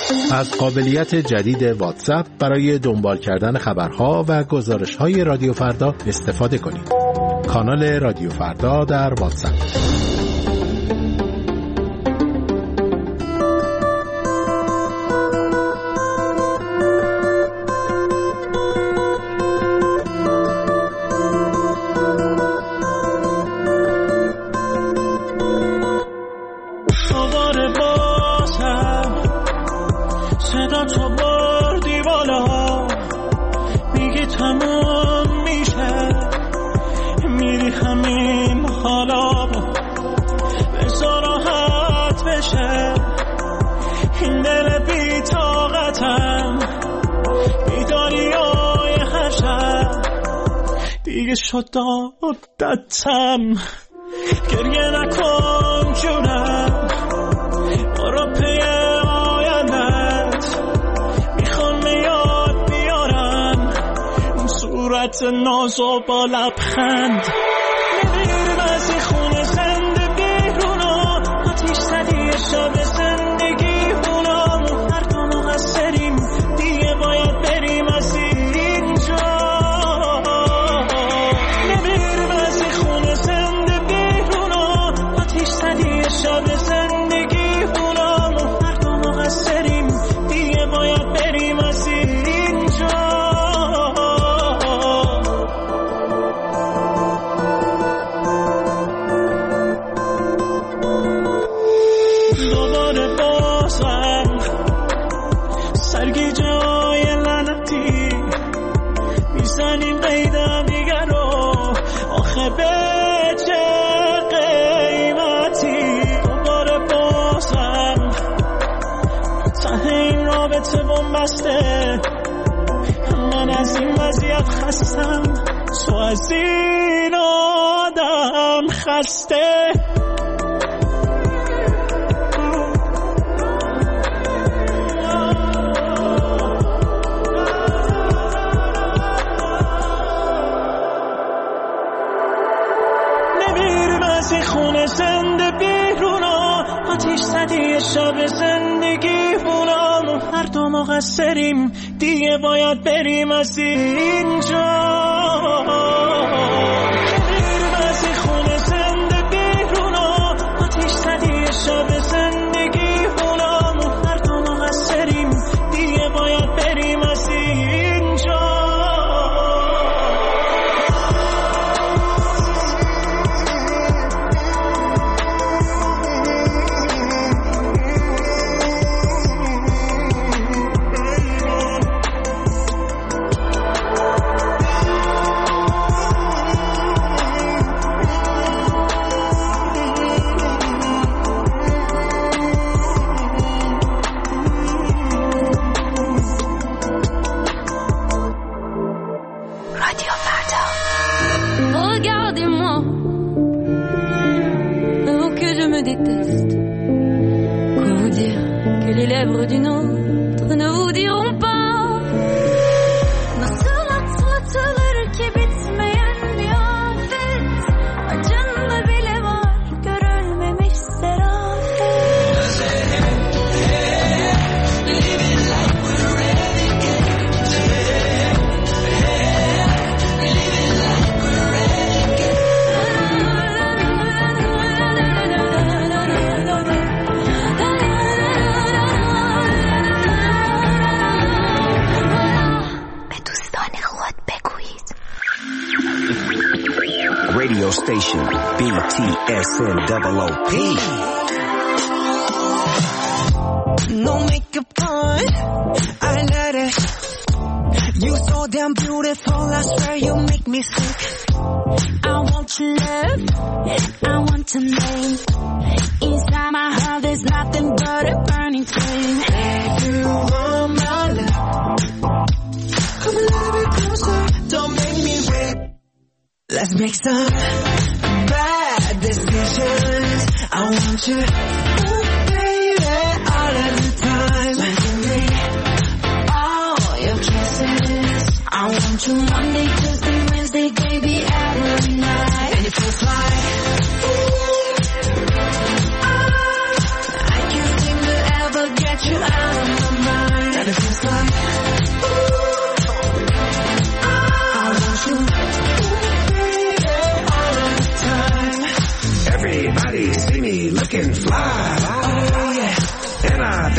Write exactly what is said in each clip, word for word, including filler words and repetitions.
از قابلیت جدید واتساپ برای دنبال کردن خبرها و گزارش‌های رادیو فردا استفاده کنید. کانال رادیو فردا در واتساپ. شد عادتم گریه نکن جونم برو پی آیندت میخوام یاد بیارم اون صورت نازو با لبخند نمیرم از این خونه زنده بیرونا آتیش زدی شب زندگی هونم هر دو مقصریم دیگه باید بریم از اینجا شب زندگی هونم و هر دو مقصریم دیگه باید بریم از اینجا دوباره بازم سرگیجه های لعنتی میزنیم قیدم دیگر رو آخه به بسته من از این وضعیت خستم تو از این آدم خسته نمیریم از این خونه زنده بیرونا آتیش زدی شب زندگی هونم هر دو مقصریم دیگه باید بریم از اینجا بریم از این خونه زنده بیرونا آتیش زدی شب زندگی هونم هر دو مقصریم دیگه باید بریم از اینجا Station B T S N O O P. No makeup on, I let it. You so damn beautiful, I swear you make me sick. I want your love, I want your name. Inside my heart there's nothing but a burning flame. You want my love, come a little bit closer, don't make me wait. Let's make some bad decisions. I want you, oh baby, all of the time. When you need all your kisses, I want you Monday, Tuesday, Wednesday, baby, every night. And it feels like ooh, I, I can't seem to ever get you out of my mind.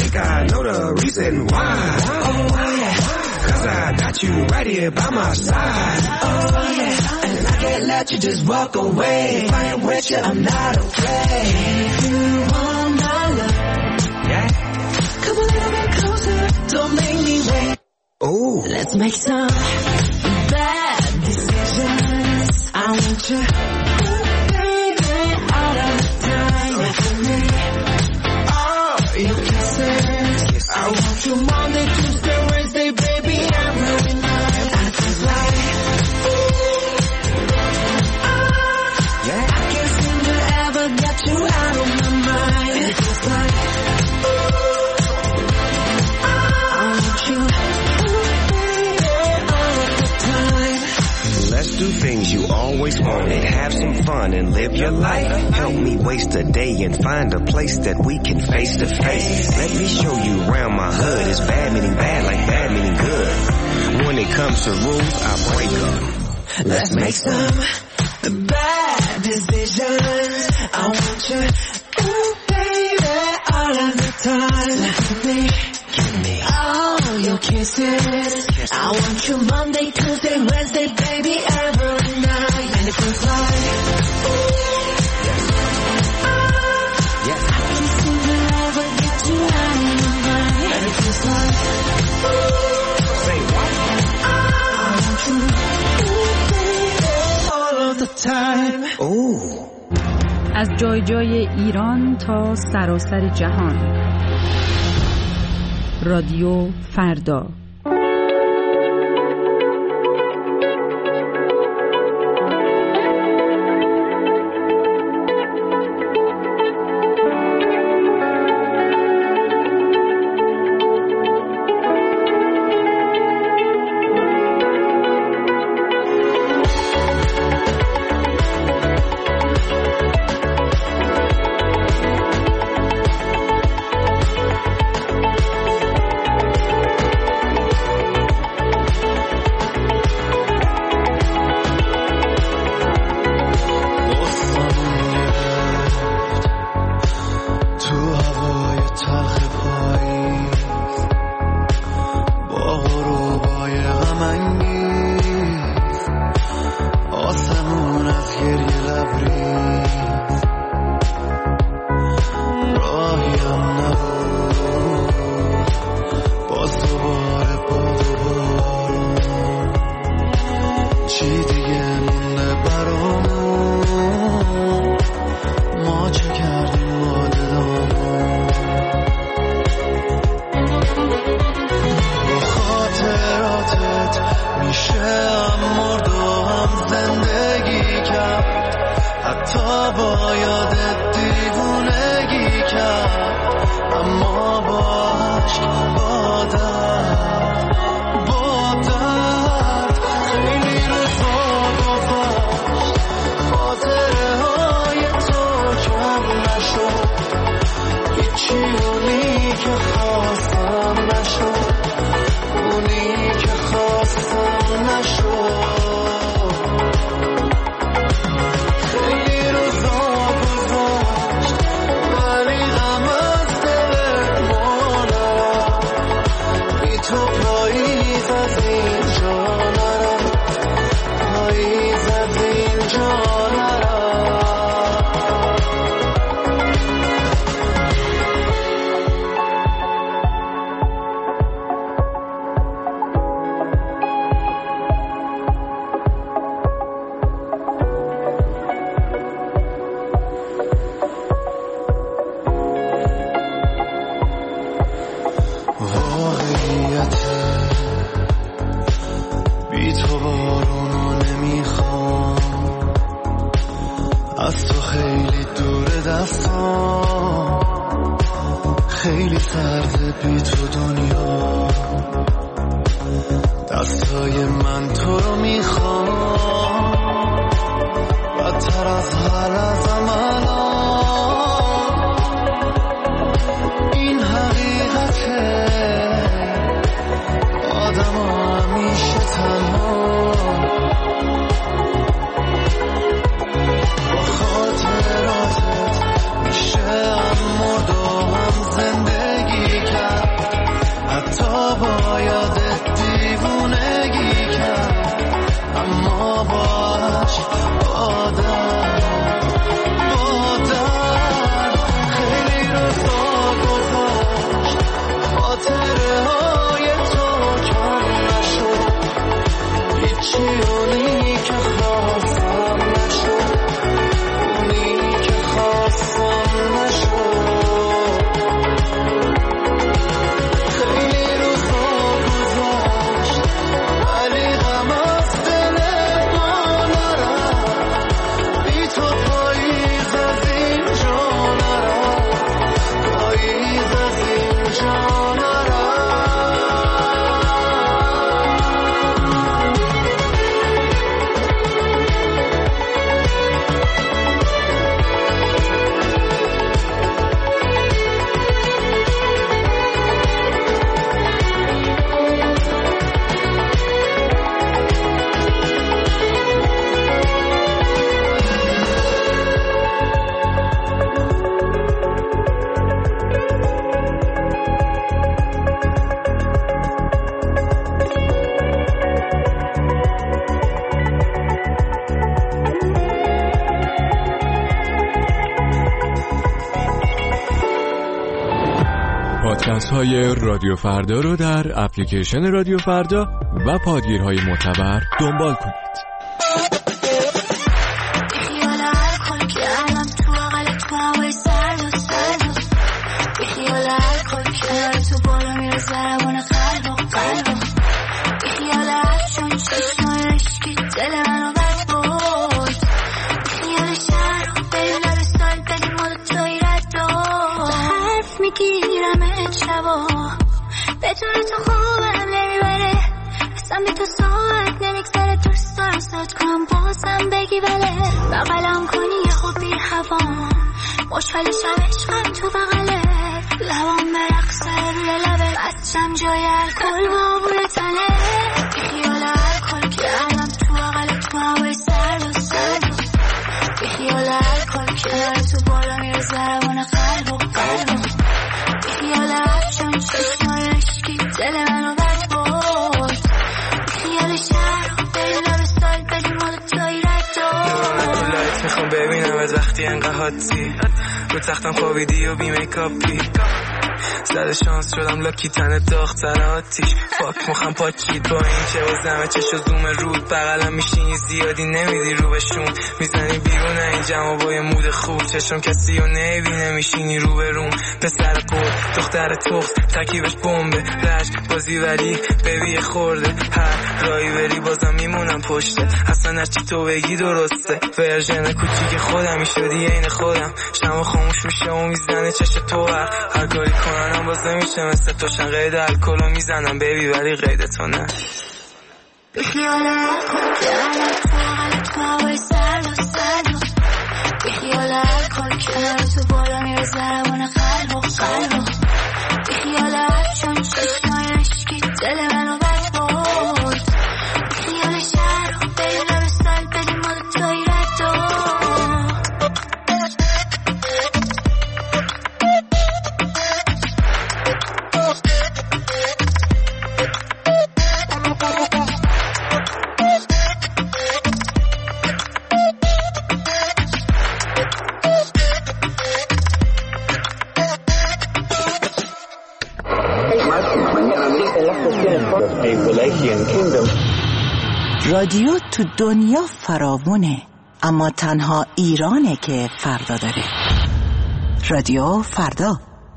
think I know the reason why. Oh yeah, cause I got you right here by my side. Oh yeah, and I can't let you just walk away. If I ain't with you, I'm not okay. If you want my love, yeah, come a little bit closer, don't make me wait. Oh, let's make some bad decisions. I want you, baby, all of the time. For me, all your kisses. I want you Monday, Tuesday, Wednesday, baby, every night. I just like, oh, yeah. I can't seem to ever get you out of my mind. It's just like, oh, I want you. Let's do things you always wanted. Have some fun and live your life. Help me waste a day and find a place that we can face to face. Let me show you around my hood. It's bad meaning bad like bad meaning good. When it comes to rules, I break them. Let's make some bad decisions. I want you, ooh baby, all of the time. Give me, give me all your kisses. I want you Monday, Tuesday, Wednesday, baby, every night. And it feels like, ooh, yes, I can't seem to ever get you out of my mind. And it feels like, ooh, say what? I want you, ooh, baby, all of the time. Ooh. از جای جای ایران تا سراسر جهان. رادیو فردا. زندگی کرد فرکانس‌های رادیو فردا رو در اپلیکیشن رادیو فردا و پادگیرهای معتبر دنبال کنید. بدون تو خوبم نمیبره، اصلا بی تو ساعت نمیگذره، دوست دارم سات کنم بازم بگی بله، بغلم کنی یه خوب بی هوا، مشکلشم عشقم تو بغله، لبام برقصه روی لبه، بستم جای الکل با بوره تنه، بی خیال الکل که الان تو بغل تو هوای سرد و سرد، بی خیال الکل که تو بالا میره ضربان قلب و قلب، بی خیال افشان چشمای عشقی دل منو بد بود، بی خیال شهر و بری لب سال بدی مال توی رد دار. لایت میخوام ببینم از وقتی انقه حادی رو تختم خوابیدی و بی میکاپی، زده شانس شدم لاکی تنه داختر آتیش، فاک مخم پاکید با این چه بازمه چشو زوم رود، بغلم میشینی زیادی نمیدی رو بهشون، میزنی بیرونه این جمع با یه مود خوب، چشم کسی رو نبینه میشینی رو به روم، پسر قول دختر تخت تکیبش بمبه، رشک بازی ولی ببی خورده، هر رایی بری بازم میمونم پشته، اصلا هرچی تو بگی درسته، ورژن کوچیک خودم میشدی این خودم، شما خاموش میشه و میزنه چش تو هر هر کاری کننم باز نمیشه مثل تو، شن قید الکلو میزنم بیبی ولی قید تو نه، بی خیال الکل که الان تو بغل تو هوای سرد و سرد، بی خیال الکل که تو بالا میره ضربان قلب و قلب، بی خیال افشان چشمای عشقی دل منو بد بود، بی خیال شهر و بری لب سال بدی مال توی رد دار. رادیو تو دنیا فراوونه، اما تنها ایرانه که فردا داره. رادیو فردا.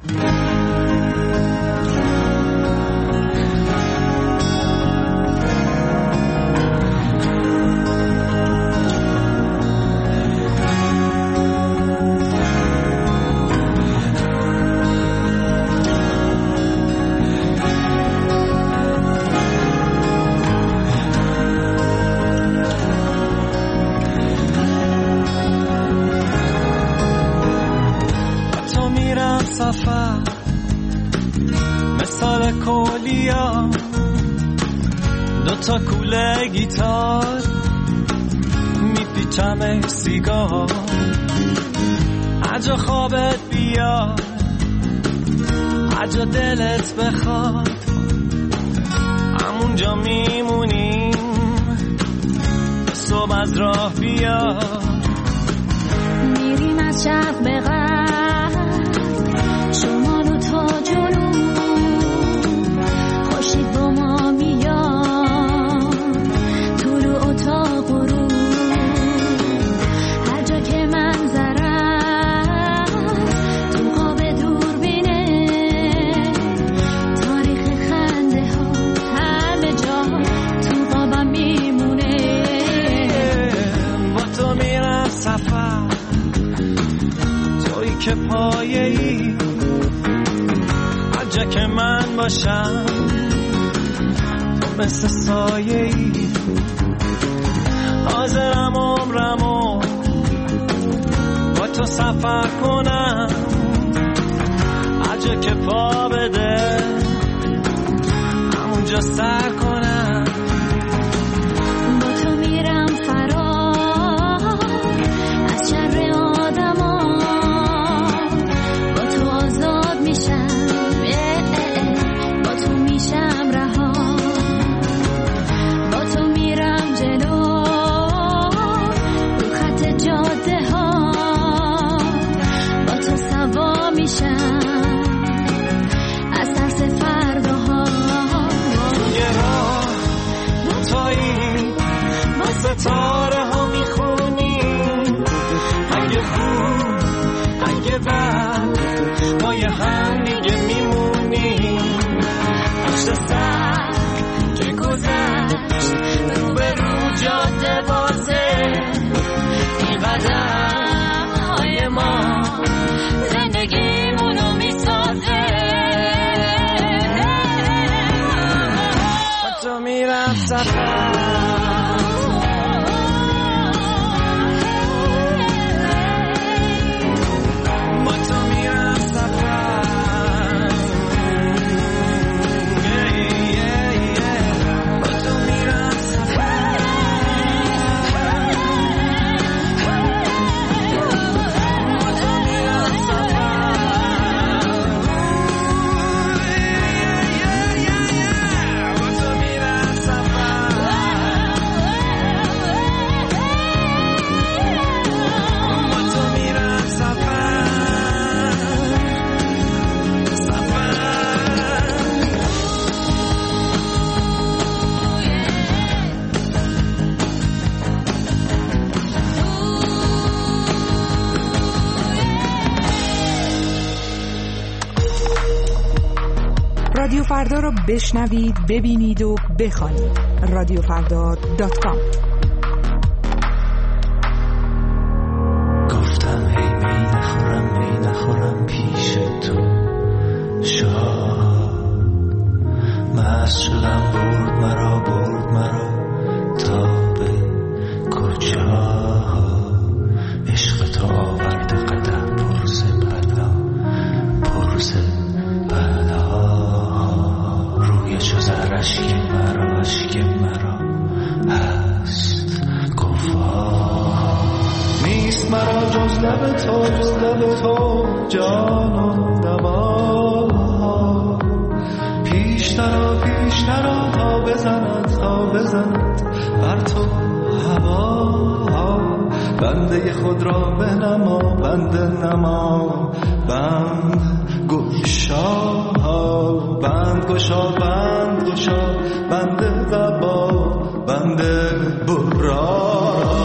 مثال کولیا دو تا کوله گیتار میپیچم سیگار، اجا خوابت بیاد اجا دلت بخواد همونجا میمونیم صبح از راه بیاد، میریم از شرق به غرب شمال و تا جنوب، خورشید با ما میاد طلوع و تا غروب، هر جا که منظرم تو قاب دوربینه، تاریخ خنده ها همه جا تو قابم میمونه، با تو میرم سفر تویی که پایه ای، جا که من باشم تو مثل سایه ای، حاضرم عمرمو با تو سفر کنم، هر جا که پا بده همونجا سر کنم، با تو میرم فرار از شر آدما، با تو آزاد میشم، با تو میشم رها، با تو میرم جلو رو خط جاده ها، با تو سوا میشم از رادیو فردا رو بشنوید، ببینید و بخوانید. رادیو فردا دات کام. گفتم هی می نخورم می نخورم پیش تو شاد، مست شدم برد مرا برد مرا تا به کجا، عشق تو آورده قدم پرز بلا پرز بلا، روی چو زر اشک مرا اشک مرا هست گفا، نیست مرا جز لب تو جز لب تو جان و دوا، پیشترا پیشترا تا بزند تا بزند بر تو هوا، بنده خود را بنما بنده نما بند گشا، بند گشا بند گشا بنده قبا بنده برا.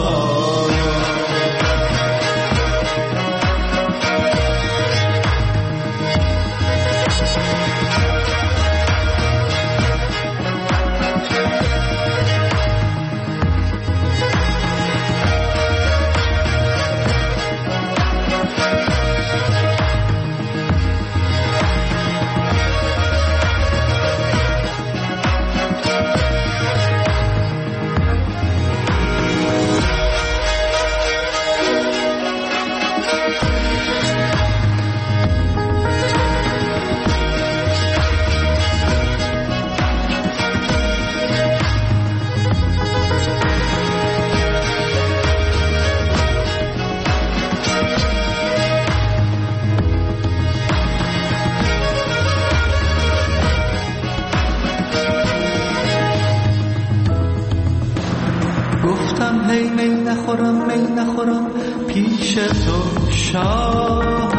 هی می نخورم می نخورم پیش تو شاه،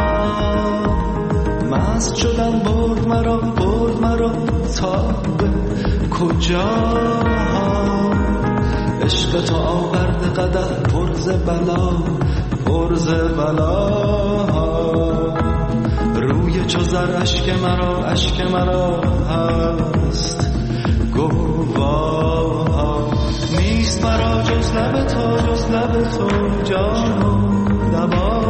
مست شدم برد مرا برد مرا تا به کجا، عشق تو آورده قدح پرز بلا پرز بلا، روی چو زر اشک مرا اشک مرا هست گواه، نیست مرا جز لب تو جز لب تو جان و دوا،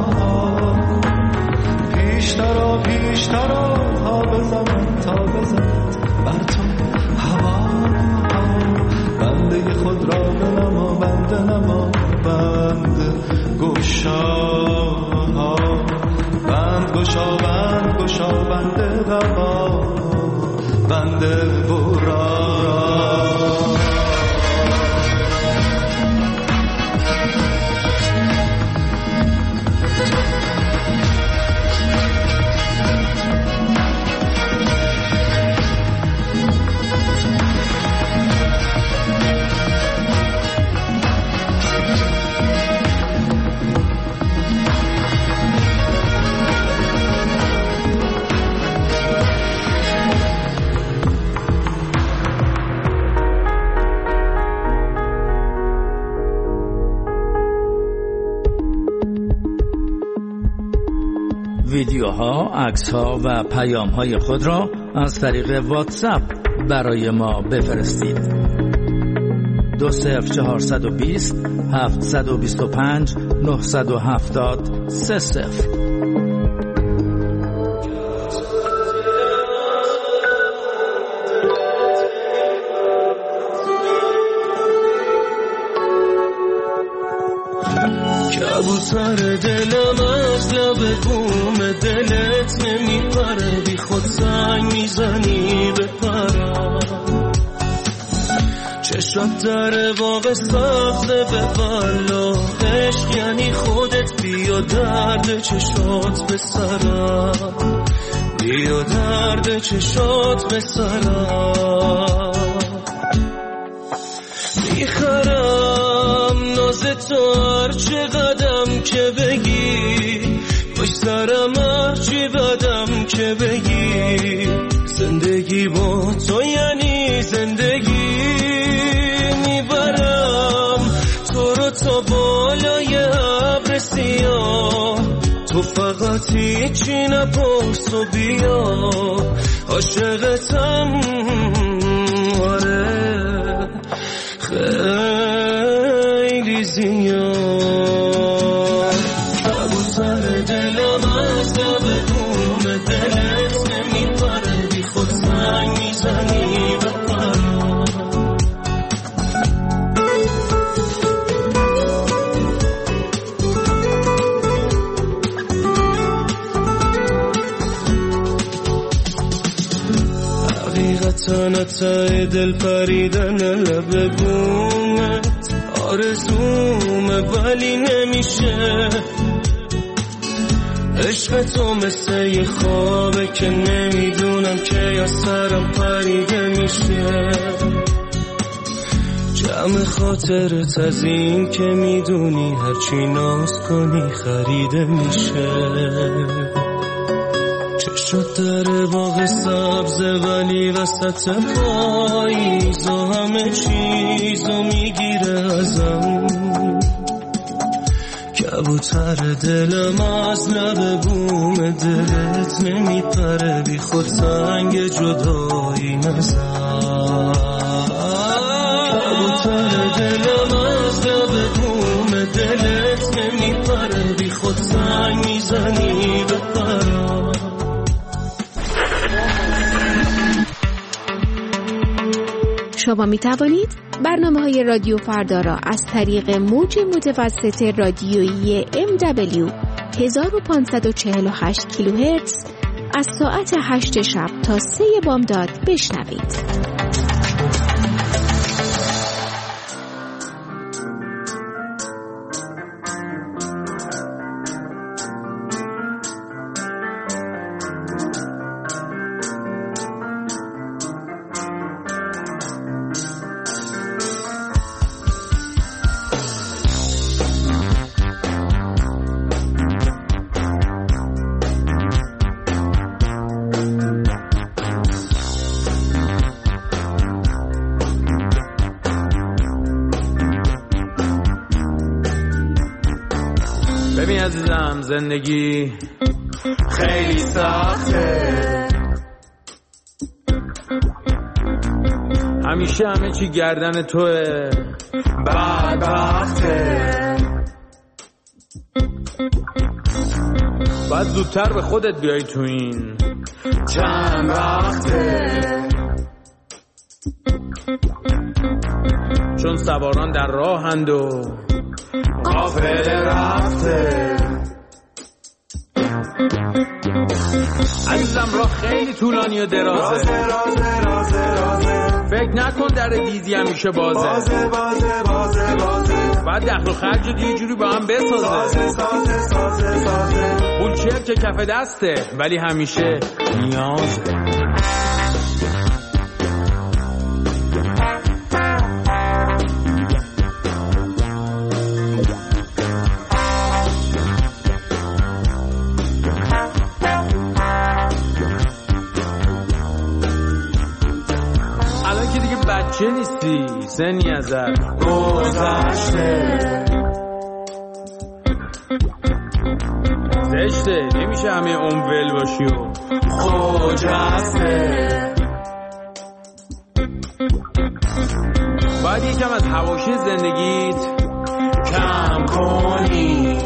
پیشترا پیشترا تا بزند تا بزند بر تو هوا، بنده خود را بنما بنده نما بند گشا، بند گشا بند گشا بنده قبا بنده برا. ویدیوها، عکس‌ها و پیام‌های خود را از طریق واتساپ برای ما بفرستید. دو صفر چهارصد و بیست هفتصد و بیست و پنج نهصد و هفتاد سه صفر. کبوتر دلم از لب بوم دلت نمیپره، بی خود زنگ میزنی بپرم. چشات در باغ سبزه به بالا، عشق یعنی خودت، بیا درد چشات به سرم، بیا درد چشات به سرم. میخرم ناز تو هر چه قدم که بگی، باش سرم هر چی بدم که بگی. زندگی با تو یعنی زندگی، میبرم تو رو تا بالای ابر سیاه. تو فقط هیچی نپرس و بیا، عاشقتم آره خیلی زیاد. کبوتر دلم از لب بوم دلت نمیپره، بی خود زنگ میزنی بپرم. حقیقتا نتای دل پریدن لب بومت آرزومه ولی نمیشه. عشق تو مثل یه خوابه که نمیدونم که یا سرم پریده میشه. جمع خاطرت از این که میدونی هرچی ناز کنی خریده میشه. چشات در باغ سبزه ولی وسط پاییز و همه چیزو میگیره ازم. کبوتر دلم از لب بوم دلت نمیپره، بی خود سنگ جدایی نزن. کبوتر دلم از لب بوم دلت نمیپره، بی خود سنگ میزنی بپرم. شما می توانید برنامه های رادیو فردا را از طریق موج متوسط رادیویی ام دبلیو هزار و پانصد و چهل و هشت کیلوهرتز از ساعت هشت شب تا سه بامداد بشنوید. ببین عزیزم زندگی خیلی سخته، همیشه همه چی گردن توه، بدبخته. باید زودتر به خودت بیای تو این چند وقته، چون سواران در راهند و قافله رفته. عزیزم راه خیلی طولانی و درازه، رازه رازه رازه رازه. فکر نکن در دیزی همیشه بازه، بازه بازه بازه بازه. بعد دخل و خرج یه جوری با هم بسازه، سازه سازه سازه سازه. پول چرک که کف دسته ولی همیشه نیازه. چه نیستی سنی ازت گذشته، زشته نمیشه همه عمر ول باشی و خجسته. باید یکم از حواشی زندگیت کم کنی،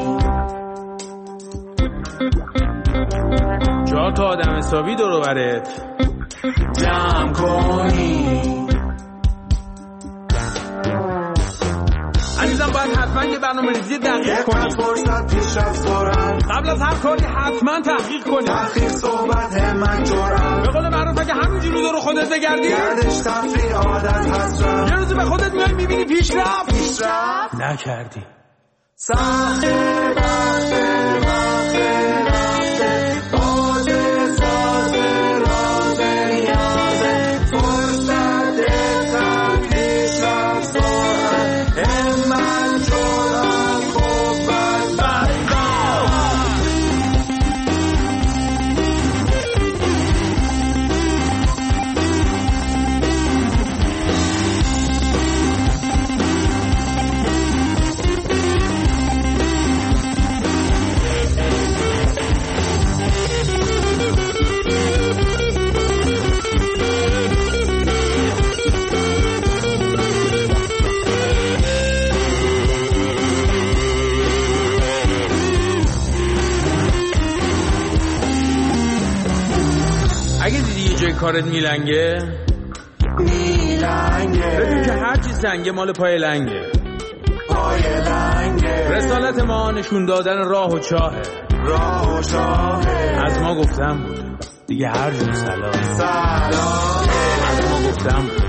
چهار تا آدم حسابی دور و برت جمع کنی. عزیزم باید حتما یه برنامه‌ریزی دقیق کنیم. فرصت پیشرفت دارن. قبل از هر کاری حتما تحقیق کنیم. تحقیق صحبت همت جرأت. به قول معروف اگه همینجوری دور خودت بگردی گردش تفریح عادت حسرت. یه روزی به خودت میای میبینی پیشرفت پیشرفت نکردی. سخته وقته وقته رفته بازه سازه رازه نیازه فرصت دقت پیشرفت سرعت همت جرأت قوت برداشت. اگه دیدی یه جای کارت میلنگه میلنگه بدون که هر چی سنگه مال پای لنگه. پای لنگه رسالت ما نشون دادن راه و چاهه. راه و چاهه از ما گفتم بود دیگه هر جور سلام سلام از ما گفتم بود